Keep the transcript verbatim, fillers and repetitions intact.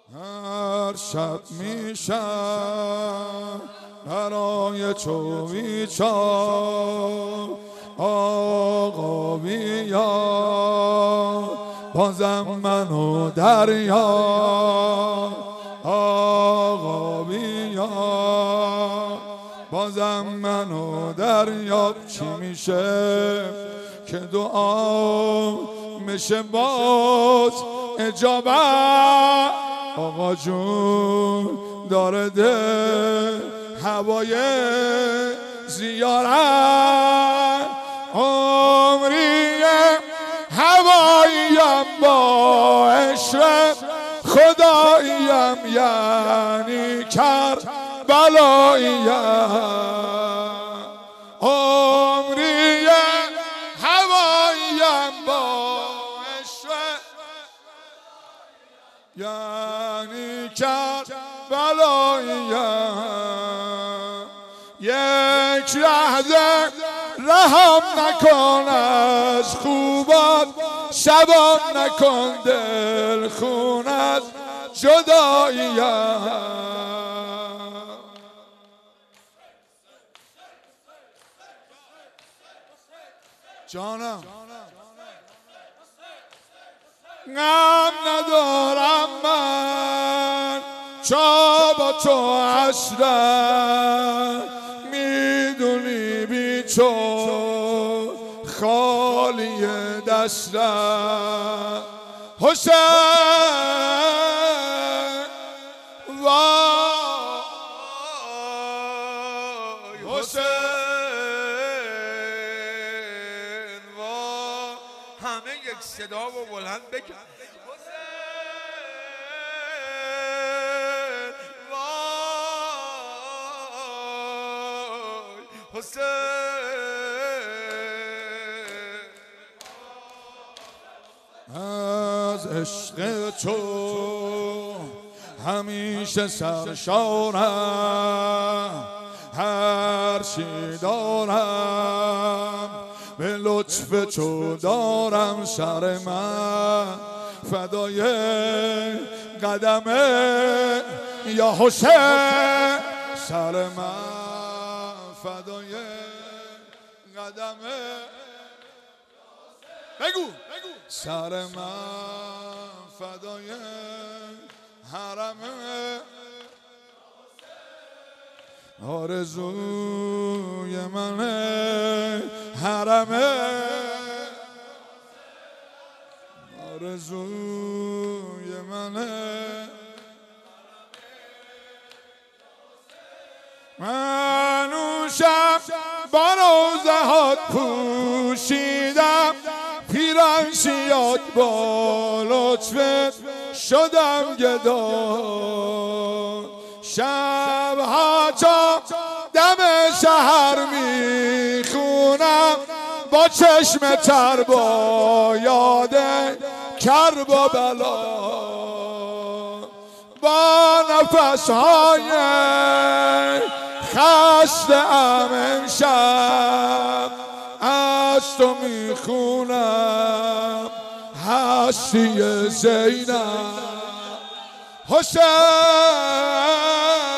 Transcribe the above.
هر شب میشم برای چویچار آقا بیا بازم منو دریا آقا بیا بازم منو دریا. چی میشه که دعا میشه باز اجابت آقا جون داره ده هوای زیارت عمریه هواییم با عشق خداییم یعنی کربلاییم عمریه هواییم با عشق یعنی کربلاییم. یک لحظه رحم نکن از خوبان شبان نکن دل خون از جداییم. جانم غم ندارم من چا با تو اصلا میدونی بی تو خالی دستم حسین وای حسین وای همه یک صدا و بلند بگن حسین از عشق تو همیشه سرشارم هر چی دارم به لطف تو دارم سر من فدای قدم یا حسین سر من فدای قدم بگو سر من فدای حرم آرزوی منه حرم آرزوی منه منوشم با روزهات پوشیدم پیران شیاد با لطفت شدم گدا شبها تا دم سحر میخونم با چشم تر با یاد کرب و بلا با نفسهای خسته ام امشب از تو میخونم هستی زینب حسین